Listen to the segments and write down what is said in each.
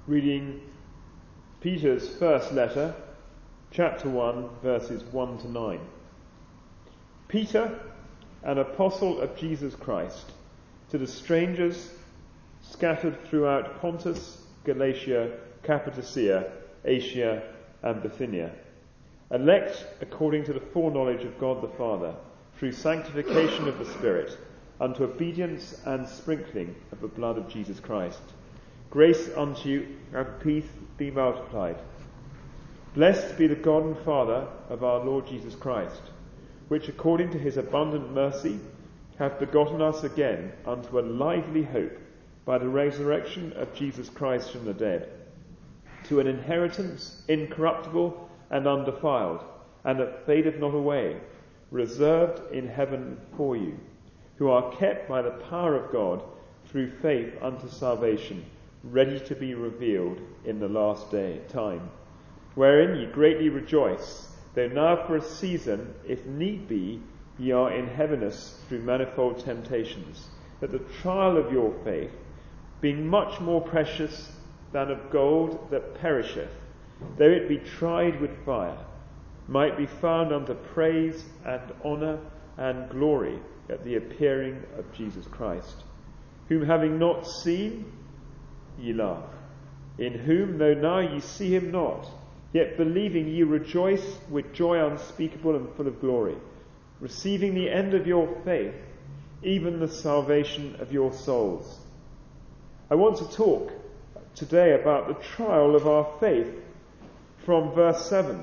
reading Peter's first letter, chapter 1, verses 1 to 9. Peter, an apostle of Jesus Christ, to the strangers scattered throughout Pontus, Galatia, Cappadocia, Asia, and Bithynia, elect according to the foreknowledge of God the Father, through sanctification of the Spirit, unto obedience and sprinkling of the blood of Jesus Christ. Grace unto you and peace be multiplied. Blessed be the God and Father of our Lord Jesus Christ, which according to his abundant mercy hath begotten us again unto a lively hope by the resurrection of Jesus Christ from the dead, to an inheritance incorruptible and undefiled, and that fadeth not away, reserved in heaven for you, who are kept by the power of God through faith unto salvation, ready to be revealed in the last day time, wherein ye greatly rejoice, though now for a season, if need be, ye are in heaviness through manifold temptations, that the trial of your faith, being much more precious than of gold that perisheth, though it be tried with fire, might be found unto praise and honour and glory at the appearing of Jesus Christ, whom having not seen, ye love, in whom, though now ye see him not, yet believing ye rejoice with joy unspeakable and full of glory, receiving the end of your faith, even the salvation of your souls. I want to talk today about the trial of our faith from verse 7.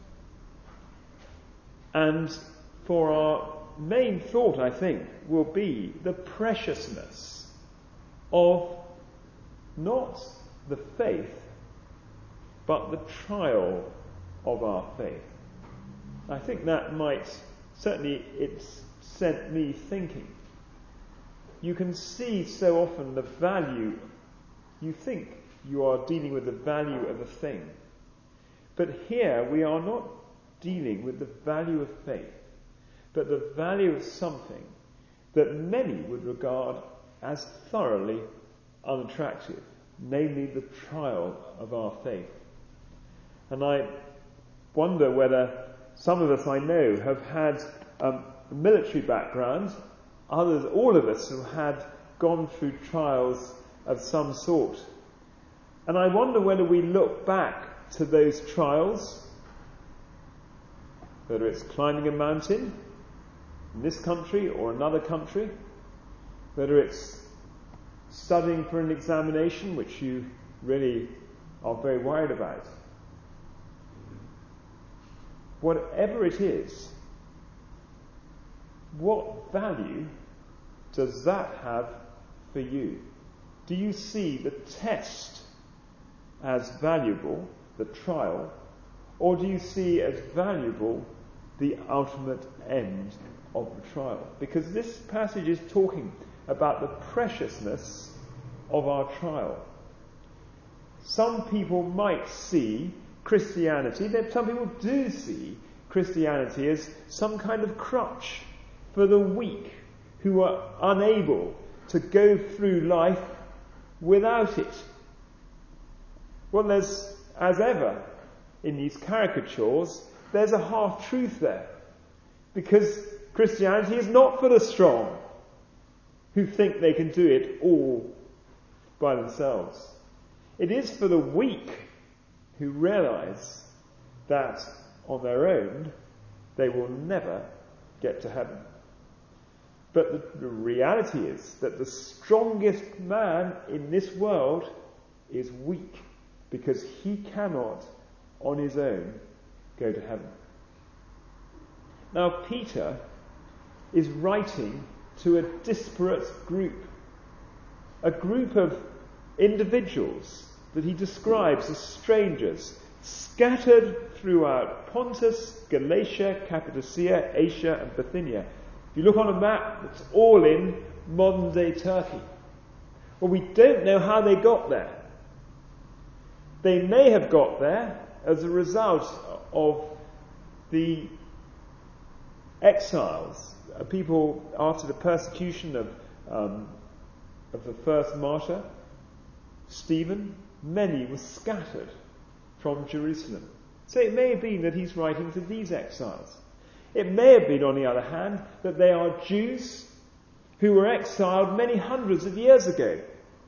And for our main thought, I think, will be the preciousness of not the faith, but the trial of our faith. I think that might, certainly it's sent me thinking. You can see so often the value, you think you are dealing with the value of a thing. But here we are not dealing with the value of faith, but the value of something that many would regard as thoroughly unattractive, namely the trial of our faith. And I wonder whether some of us I know have had a military background, others, all of us, have had gone through trials of some sort. And I wonder whether we look back to those trials, whether it's climbing a mountain in this country or another country, whether it's studying for an examination which you really are very worried about. Whatever it is, what value does that have for you? Do you see the test as valuable, the trial, or do you see as valuable the ultimate end of the trial? Because this passage is talking about the preciousness of our trial. Some people might see Christianity, some people do see Christianity as some kind of crutch for the weak who are unable to go through life without it. Well, there's, as ever, in these caricatures, there's a half-truth there. Because Christianity is not for the strong, who think they can do it all by themselves. It is for the weak, who realize that on their own they will never get to heaven. But the reality is that the strongest man in this world is weak, because he cannot on his own go to heaven. Now Peter is writing to a disparate group, a group of individuals that he describes as strangers, scattered throughout Pontus, Galatia, Cappadocia, Asia, and Bithynia. If you look on a map, it's all in modern-day Turkey. Well, we don't know how they got there. They may have got there as a result of the exiles, people after the persecution of the first martyr, Stephen, many were scattered from Jerusalem. So it may have been that he's writing to these exiles. It may have been, on the other hand, that they are Jews who were exiled many hundreds of years ago.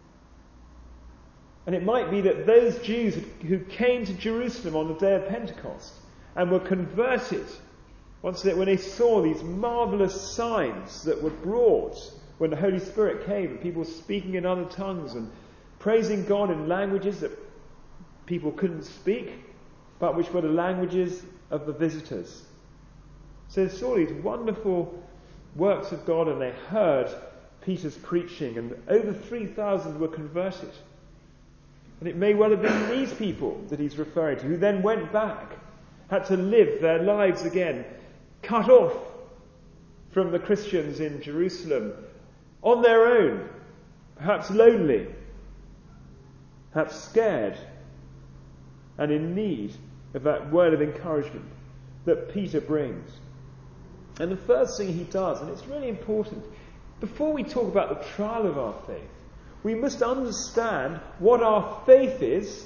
And it might be that those Jews who came to Jerusalem on the day of Pentecost and were converted when they saw these marvellous signs that were brought when the Holy Spirit came, and people speaking in other tongues and praising God in languages that people couldn't speak, but which were the languages of the visitors. So they saw these wonderful works of God, and they heard Peter's preaching, and over 3,000 were converted. And it may well have been these people that he's referring to, who then went back, had to live their lives again, cut off from the Christians in Jerusalem, on their own, perhaps lonely, perhaps scared, and in need of that word of encouragement that Peter brings. And the first thing he does, and it's really important, before we talk about the trial of our faith, we must understand what our faith is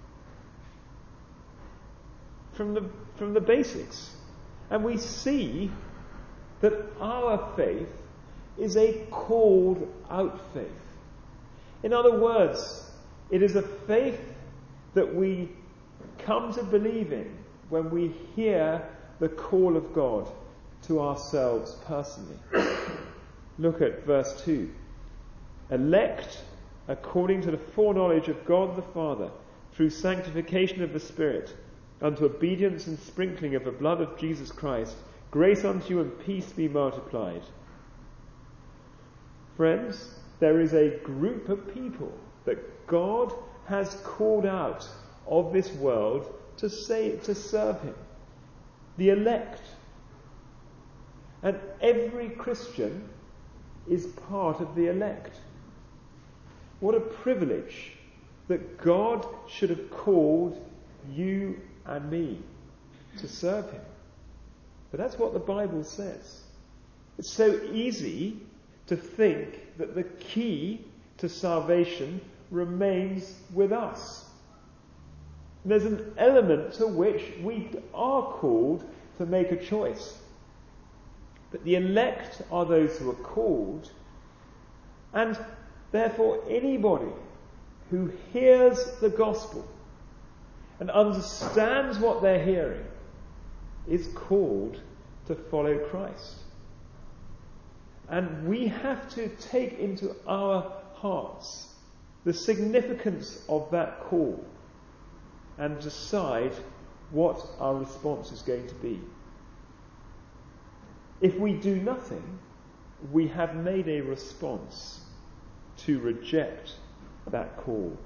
from the basics. And we see that our faith is a called out faith. In other words, it is a faith that we come to believe in when we hear the call of God to ourselves personally. Look at verse 2. Elect according to the foreknowledge of God the Father, through sanctification of the Spirit, unto obedience and sprinkling of the blood of Jesus Christ, grace unto you and peace be multiplied. Friends, there is a group of people that God has called out of this world to serve him. The elect. And every Christian is part of the elect. What a privilege that God should have called you and me to serve him. But that's what the Bible says. It's so easy to think that the key to salvation remains with us. And there's an element to which we are called to make a choice. But the elect are those who are called, and therefore anybody who hears the gospel and understands what they're hearing is called to follow Christ. And we have to take into our hearts the significance of that call and decide what our response is going to be. If we do nothing, we have made a response to reject that call.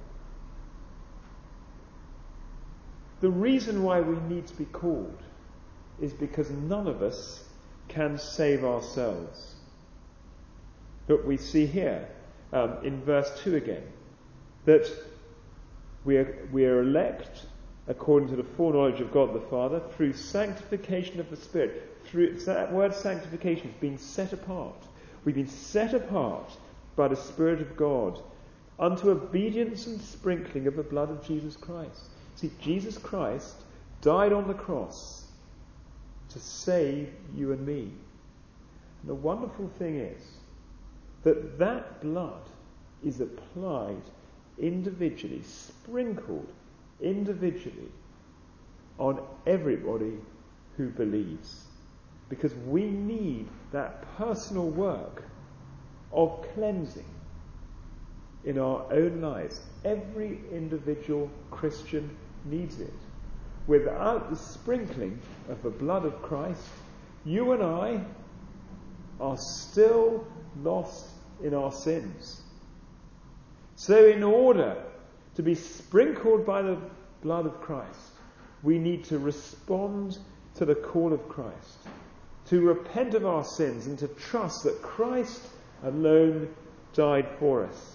The reason why we need to be called is because none of us can save ourselves. But we see here, in verse 2 again, that we are elect according to the foreknowledge of God the Father through sanctification of the Spirit. That word sanctification is being set apart. We've been set apart by the Spirit of God unto obedience and sprinkling of the blood of Jesus Christ. See, Jesus Christ died on the cross to save you and me. And the wonderful thing is that blood is applied individually, sprinkled individually on everybody who believes. Because we need that personal work of cleansing in our own lives. Every individual Christian needs it. Without the sprinkling of the blood of Christ, you and I are still lost in our sins. So in order to be sprinkled by the blood of Christ, we need to respond to the call of Christ, to repent of our sins and to trust that Christ alone died for us.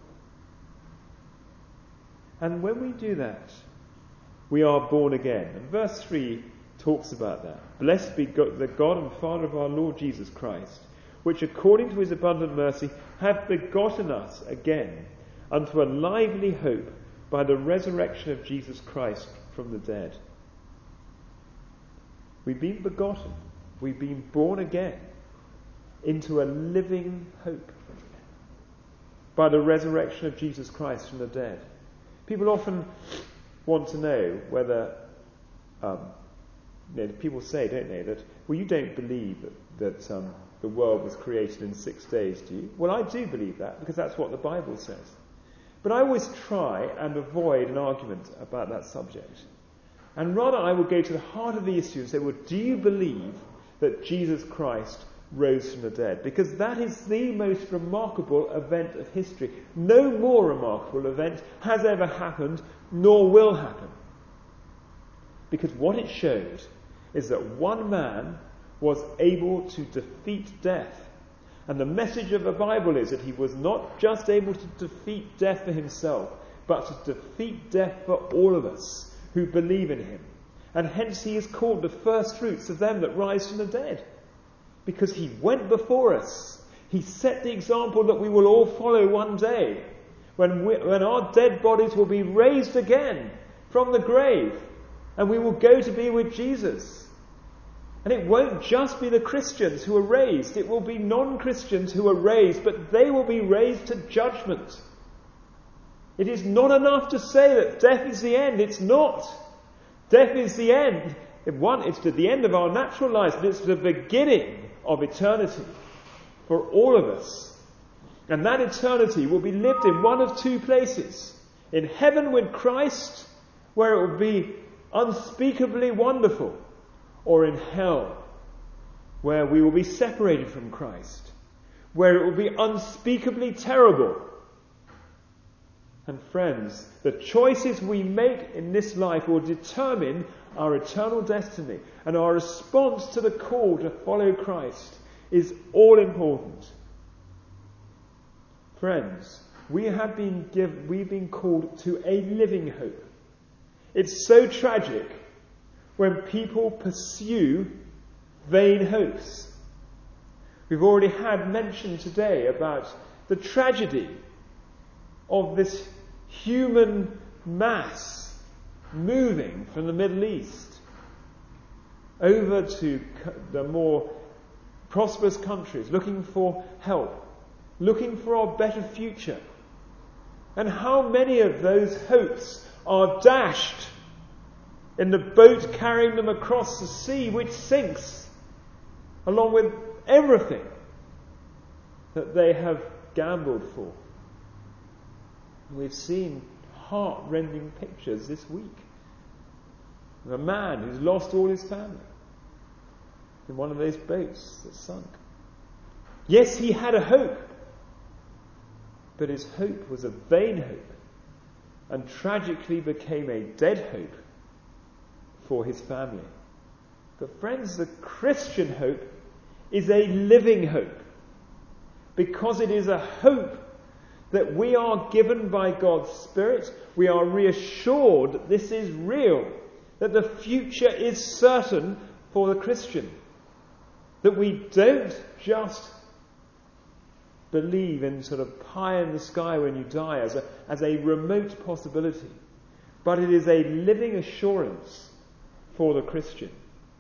And when we do that, we are born again. And verse 3 talks about that. Blessed be God, the God and Father of our Lord Jesus Christ, which according to his abundant mercy hath begotten us again unto a lively hope by the resurrection of Jesus Christ from the dead. We've been begotten, we've been born again into a living hope by the resurrection of Jesus Christ from the dead. People often want to know whether, people say, don't they, that, well, you don't believe that the world was created in 6 days, do you? Well, I do believe that, because that's what the Bible says. But I always try and avoid an argument about that subject. And rather I would go to the heart of the issue and say, well, do you believe that Jesus Christ rose from the dead? Because that is the most remarkable event of history. No more remarkable event has ever happened, nor will happen. Because what it shows is that one man was able to defeat death. And the message of the Bible is that he was not just able to defeat death for himself, but to defeat death for all of us who believe in him. And hence he is called the first fruits of them that rise from the dead. Because he went before us. He set the example that we will all follow one day, when our dead bodies will be raised again from the grave, and we will go to be with Jesus. And it won't just be the Christians who are raised, it will be non-Christians who are raised, but they will be raised to judgment. It is not enough to say that death is the end. It's not. Death is the end. It's to the end of our natural lives, but it's the beginning of eternity for all of us. And that eternity will be lived in one of two places. In heaven with Christ, where it will be unspeakably wonderful, or in hell, where we will be separated from Christ, where it will be unspeakably terrible. And friends, the choices we make in this life will determine our eternal destiny, and our response to the call to follow Christ is all important. Friends, we've been called to a living hope. It's so tragic when people pursue vain hopes. We've already had mention today about the tragedy of this human mass moving from the Middle East over to the more prosperous countries, looking for help, looking for our better future. And how many of those hopes are dashed in the boat carrying them across the sea, which sinks, along with everything that they have gambled for. We've seen heart-rending pictures this week of a man who's lost all his family in one of those boats that sunk. Yes, he had a hope, but his hope was a vain hope, and tragically became a dead hope for his family. But friends, the Christian hope is a living hope, because it is a hope that we are given by God's Spirit. We are reassured that this is real, that the future is certain for the Christian, that we don't just believe in sort of pie in the sky when you die as a remote possibility, but it is a living assurance for the Christian.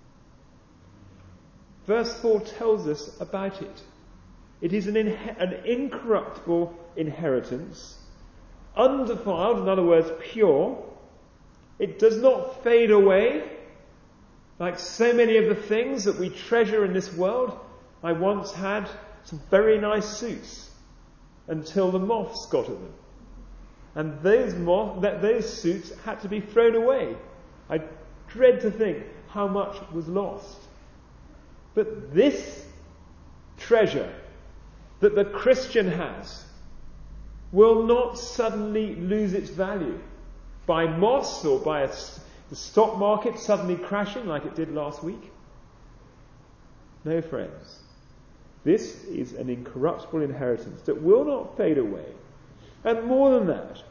Verse 4 tells us about it. It is an incorruptible inheritance, undefiled, in other words, pure. It does not fade away, like so many of the things that we treasure in this world. I once had some very nice suits until the moths got at them. And those suits had to be thrown away. I dread to think how much was lost. But this treasure that the Christian has will not suddenly lose its value by moss or by the stock market suddenly crashing like it did last week. No, friends. This is an incorruptible inheritance that will not fade away. And more than that,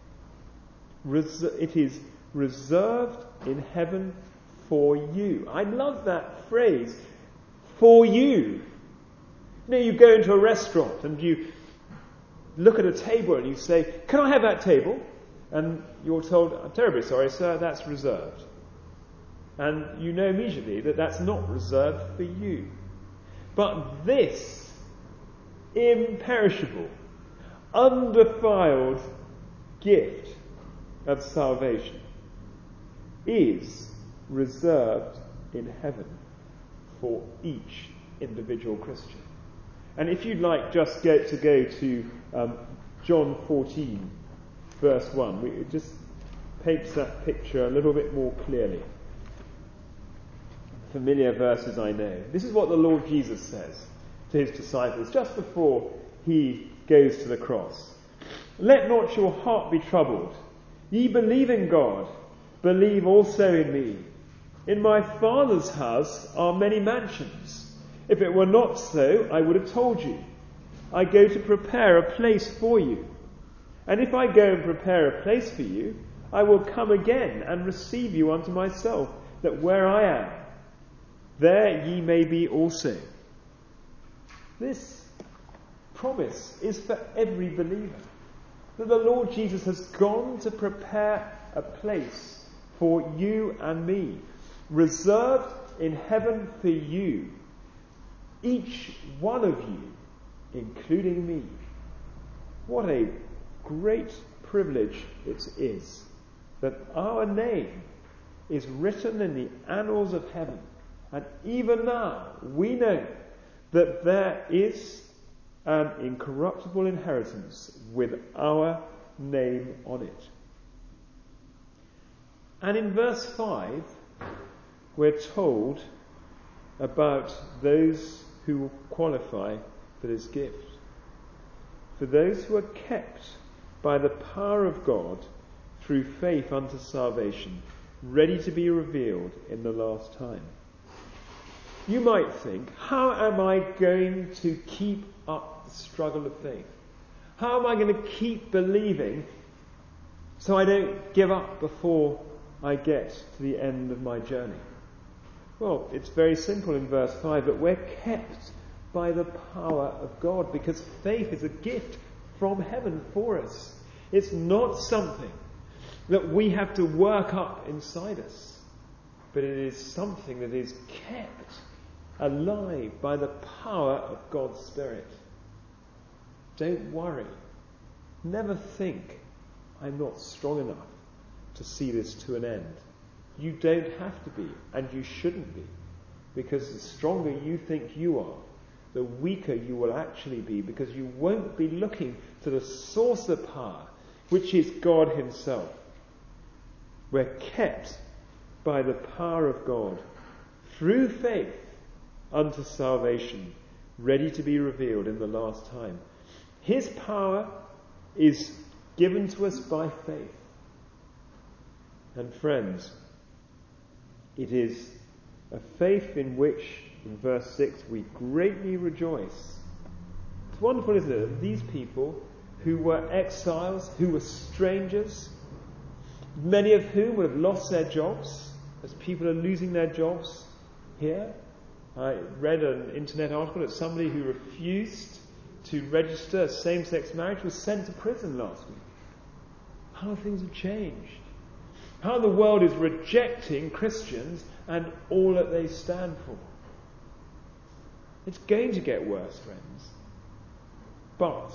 it is reserved in heaven for you. I love that phrase, for you. You know, you go into a restaurant and you look at a table and you say, "Can I have that table?" And you're told, "I'm terribly sorry, sir, that's reserved." And you know immediately that that's not reserved for you. But this imperishable, undefiled gift of salvation is reserved in heaven for each individual Christian. And if you'd like just go to John 14, verse 1, it just paints that picture a little bit more clearly. Familiar verses, I know. This is what the Lord Jesus says to his disciples just before he goes to the cross. "Let not your heart be troubled. Ye believe in God, believe also in me. In my Father's house are many mansions. If it were not so, I would have told you. I go to prepare a place for you. And if I go and prepare a place for you, I will come again and receive you unto myself, that where I am, there ye may be also." This promise is for every believer, that the Lord Jesus has gone to prepare a place for you and me, reserved in heaven for you, each one of you, including me. What a great privilege it is that our name is written in the annals of heaven. And even now, we know that there is an incorruptible inheritance with our name on it. And in verse 5, we're told about those who will qualify for this gift. For those who are kept by the power of God through faith unto salvation, ready to be revealed in the last time. You might think, how am I going to keep up the struggle of faith? How am I going to keep believing so I don't give up before I get to the end of my journey? Well, it's very simple in verse 5, that we're kept by the power of God, because faith is a gift from heaven for us. It's not something that we have to work up inside us, but it is something that is kept alive by the power of God's Spirit. Don't worry. Never think, "I'm not strong enough to see this to an end." You don't have to be, and you shouldn't be, because the stronger you think you are, the weaker you will actually be, because you won't be looking to the source of power, which is God himself. We're kept by the power of God through faith unto salvation, ready to be revealed in the last time. His power is given to us by faith. And friends, it is a faith in which, in verse 6, we greatly rejoice. It's wonderful, isn't it, that these people who were exiles, who were strangers, many of whom would have lost their jobs, as people are losing their jobs here. I read an internet article that somebody who refused to register same-sex marriage was sent to prison last week. How things have changed. How the world is rejecting Christians and all that they stand for. It's going to get worse, friends. But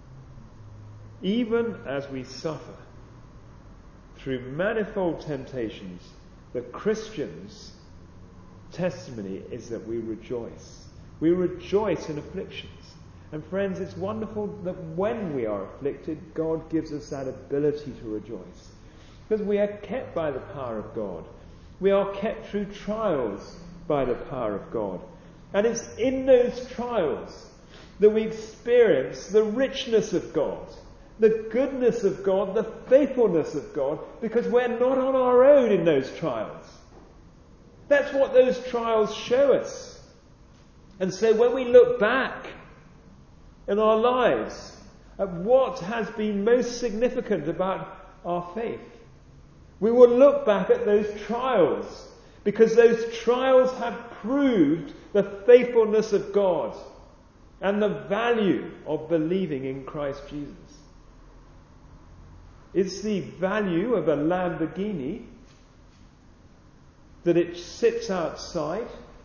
even as we suffer through manifold temptations, the Christian's testimony is that we rejoice. We rejoice in afflictions. And friends, it's wonderful that when we are afflicted, God gives us that ability to rejoice. Because we are kept by the power of God. We are kept through trials by the power of God. And it's in those trials that we experience the richness of God, the goodness of God, the faithfulness of God, because we're not on our own in those trials. That's what those trials show us. And so when we look back in our lives at what has been most significant about our faith, we will look back at those trials, because those trials have proved the faithfulness of God. and the value of believing in Christ Jesus. It's the value of a Lamborghini that it sits outside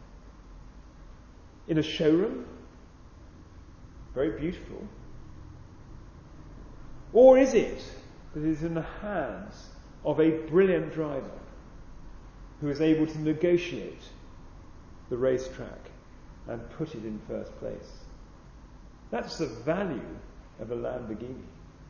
in a showroom, very beautiful. Or is it that it is in the hands of a brilliant driver who is able to negotiate the racetrack and put it in first place? That's the value of a Lamborghini.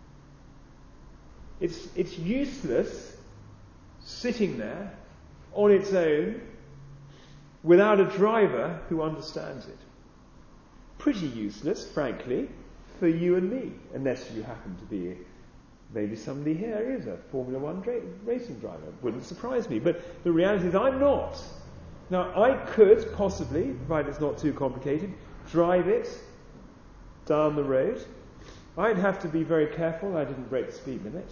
It's useless sitting there on its own without a driver who understands it. Pretty useless, frankly, for you and me, unless you happen to be, maybe somebody here is a Formula One racing driver. Wouldn't surprise me, but the reality is I'm not. Now, I could possibly, provided it's not too complicated, drive it down the road. I'd have to be very careful I didn't break the speed limit.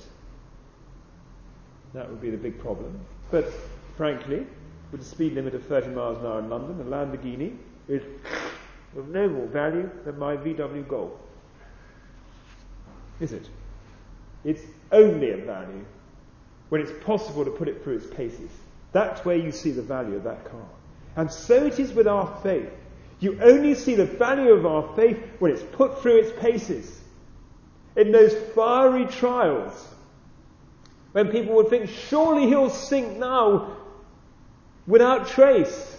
That would be the big problem. But frankly, with a speed limit of 30 miles an hour in London, a Lamborghini is of no more value than my VW Golf. Is it? It's only of value when it's possible to put it through its paces. That's where you see the value of that car. And so it is with our faith. You only see the value of our faith when it's put through its paces. In those fiery trials, when people would think, surely he'll sink now without trace.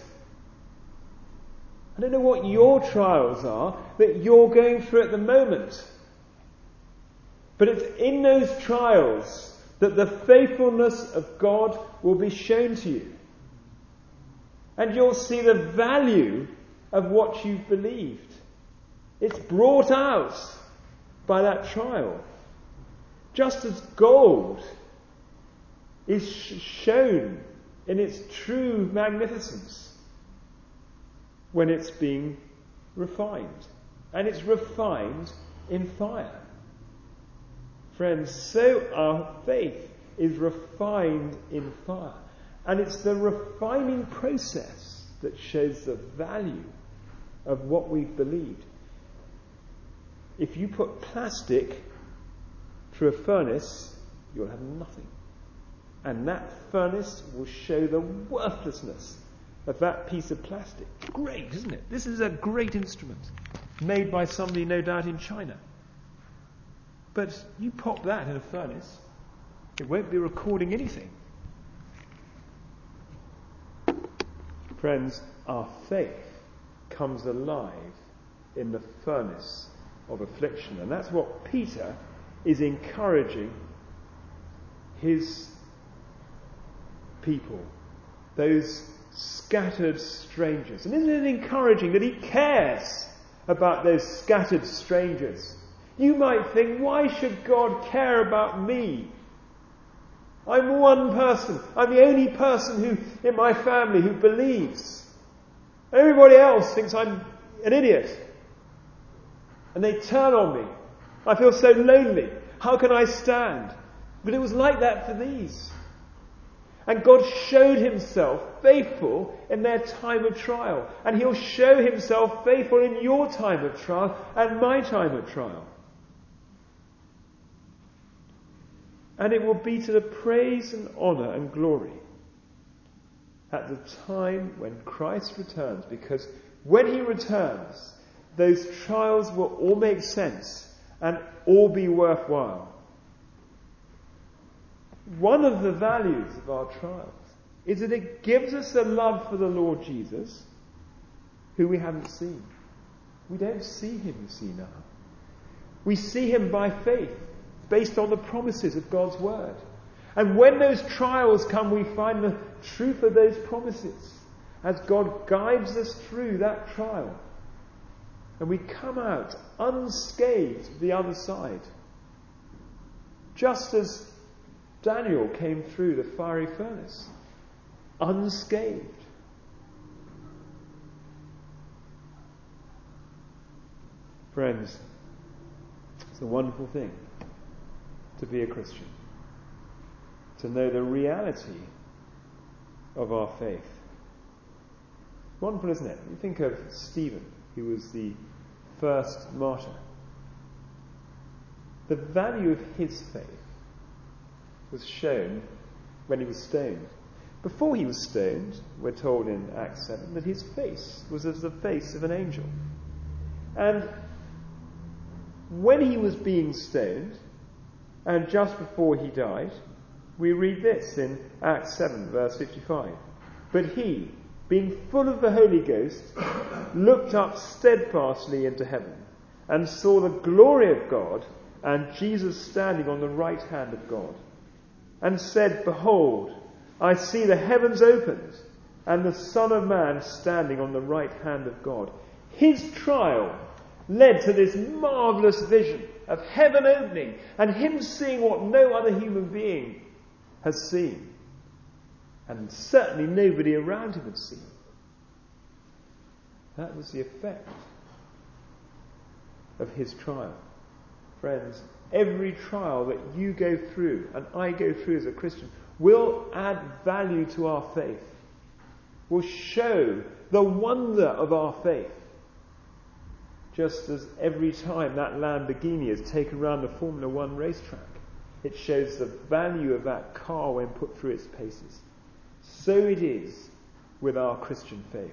I don't know what your trials are that you're going through at the moment. But it's in those trials that the faithfulness of God will be shown to you. And you'll see the value of what you've believed. It's brought out by that trial. Just as gold is shown in its true magnificence when it's being refined. And it's refined in fire. Friends, so our faith is refined in fire. And it's the refining process that shows the value of what we've believed. If you put plastic through a furnace, you'll have nothing. And that furnace will show the worthlessness of that piece of plastic. Great, isn't it? This is a great instrument, made by somebody no doubt in China. But you pop that in a furnace, it won't be recording anything. Friends, our faith comes alive in the furnace of affliction. And that's what Peter is encouraging his people, those scattered strangers. And isn't it encouraging that he cares about those scattered strangers? You might think, why should God care about me? I'm one person. I'm the only person who in my family who believes. Everybody else thinks I'm an idiot. And they turn on me. I feel so lonely. How can I stand? But it was like that for these. And God showed himself faithful in their time of trial. And he'll show himself faithful in your time of trial and my time of trial. And it will be to the praise and honour and glory at the time when Christ returns. Because when he returns, those trials will all make sense and all be worthwhile. One of the values of our trials is that it gives us a love for the Lord Jesus, who we haven't seen. We don't see him, you see, now. We see him by faith, based on the promises of God's word. And when those trials come, we find the truth of those promises as God guides us through that trial. And we come out unscathed the other side. Just as Daniel came through the fiery furnace, unscathed. Friends, it's a wonderful thing to be a Christian, to know the reality of our faith. Wonderful, isn't it? You think of Stephen, who was the first martyr. The value of his faith was shown when he was stoned. Before he was stoned, we're told in Acts 7 that his face was as the face of an angel. And when he was being stoned, and just before he died, we read this in Acts 7 verse 55. But he, being full of the Holy Ghost, looked up steadfastly into heaven, and saw the glory of God, and Jesus standing on the right hand of God, and said, Behold, I see the heavens opened, and the Son of Man standing on the right hand of God. His trial led to this marvellous vision of heaven opening, and him seeing what no other human being has seen, and certainly nobody around him had seen. That was the effect of his trial. Friends, every trial that you go through, and I go through as a Christian, will add value to our faith, will show the wonder of our faith. Just as every time that Lamborghini is taken around the Formula One racetrack, it shows the value of that car when put through its paces. So it is with our Christian faith.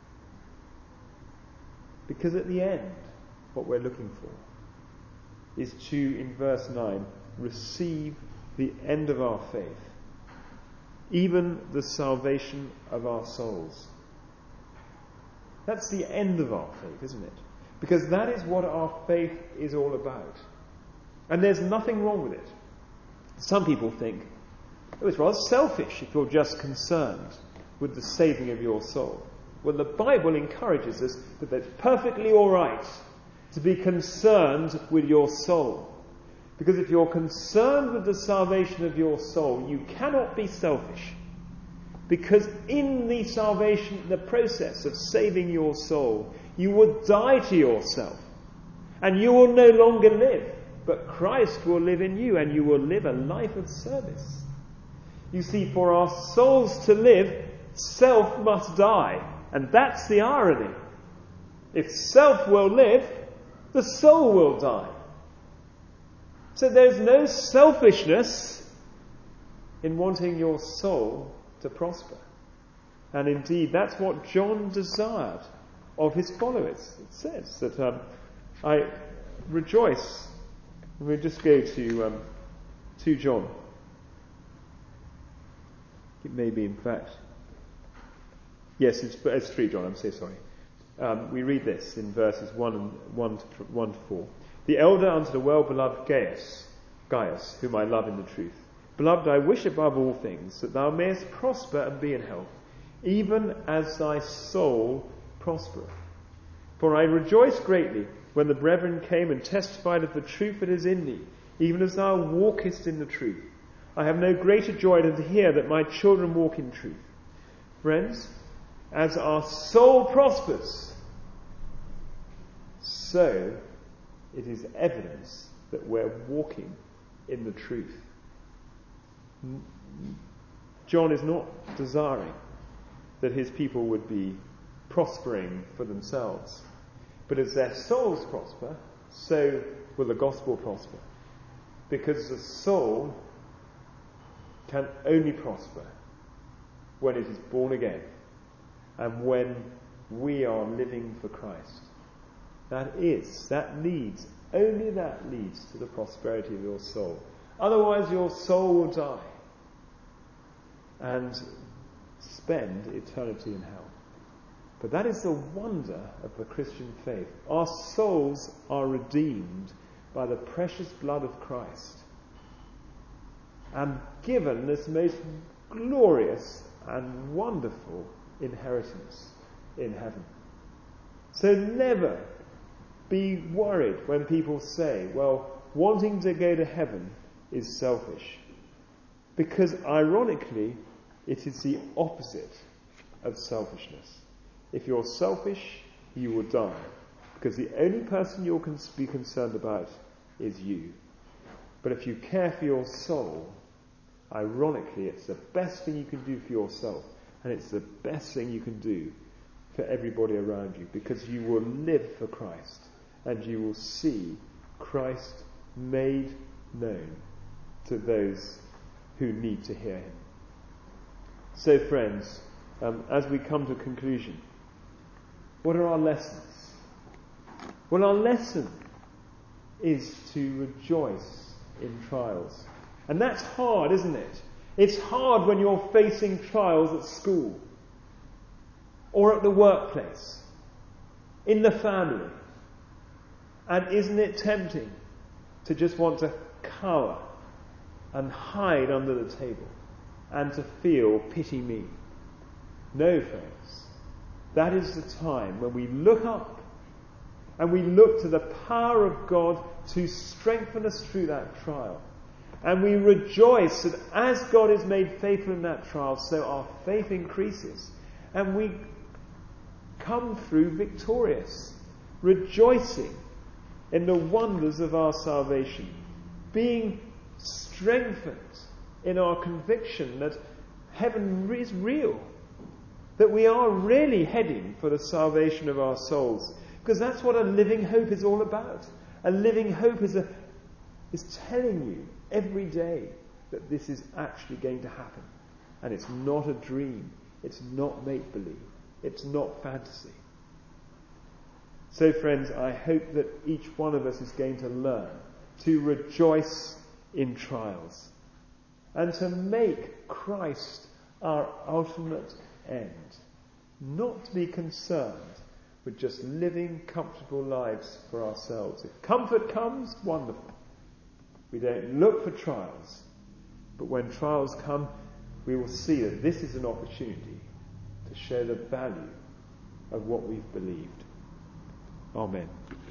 Because at the end, what we're looking for is to, in verse 9, receive the end of our faith, even the salvation of our souls. That's the end of our faith, isn't it? Because that is what our faith is all about. And there's nothing wrong with it. Some people think, it's rather selfish if you're just concerned with the saving of your soul. Well, the Bible encourages us that it's perfectly all right to be concerned with your soul. Because if you're concerned with the salvation of your soul, you cannot be selfish. Because in the salvation, the process of saving your soul, you will die to yourself. And you will no longer live. But Christ will live in you, and you will live a life of service. You see, for our souls to live, self must die. And that's the irony. If self will live, the soul will die. So there's no selfishness in wanting your soul to prosper. And indeed, that's what John desired of his followers. It says that I rejoice. We'll just go to 2 John. It may be, in fact. Yes, it's 3 John, I'm so sorry. We read this in verses 1 to 4. The elder unto the well-beloved Gaius, whom I love in the truth. Beloved, I wish above all things that thou mayest prosper and be in health, even as thy soul prospereth. For I rejoiced greatly when the brethren came and testified of the truth that is in thee, even as thou walkest in the truth. I have no greater joy than to hear that my children walk in truth. Friends, as our soul prospers, so it is evidence that we're walking in the truth. John is not desiring that his people would be prospering for themselves. But as their souls prosper, so will the gospel prosper. Because the soul can only prosper when it is born again and when we are living for Christ. Only that leads to the prosperity of your soul. Otherwise your soul will die and spend eternity in hell. But that is the wonder of the Christian faith. Our souls are redeemed by the precious blood of Christ and given this most glorious and wonderful inheritance in heaven. So never be worried when people say, well, wanting to go to heaven is selfish. Because ironically, it is the opposite of selfishness. If you're selfish, you will die. Because the only person you'll be concerned about is you. But if you care for your soul, ironically, it's the best thing you can do for yourself. And it's the best thing you can do for everybody around you. Because you will live for Christ. and you will see Christ made known to those who need to hear him. So friends, as we come to a conclusion, what are our lessons? Well, our lesson is to rejoice in trials. And that's hard, isn't it? It's hard when you're facing trials at school, or at the workplace, in the family. And isn't it tempting to just want to cower and hide under the table and to feel pity me? No, friends. That is the time when we look up and we look to the power of God to strengthen us through that trial. And we rejoice that as God is made faithful in that trial, so our faith increases. And we come through victorious, rejoicing in the wonders of our salvation, being strengthened in our conviction that heaven is real, that we are really heading for the salvation of our souls. Because that's what a living hope is all about. A living hope is telling you every day that this is actually going to happen. And it's not a dream. It's not make-believe. It's not fantasy. So friends, I hope that each one of us is going to learn to rejoice in trials and to make Christ our ultimate end. Not to be concerned with just living comfortable lives for ourselves. If comfort comes, wonderful. We don't look for trials. But when trials come, we will see that this is an opportunity to show the value of what we've believed. Amen.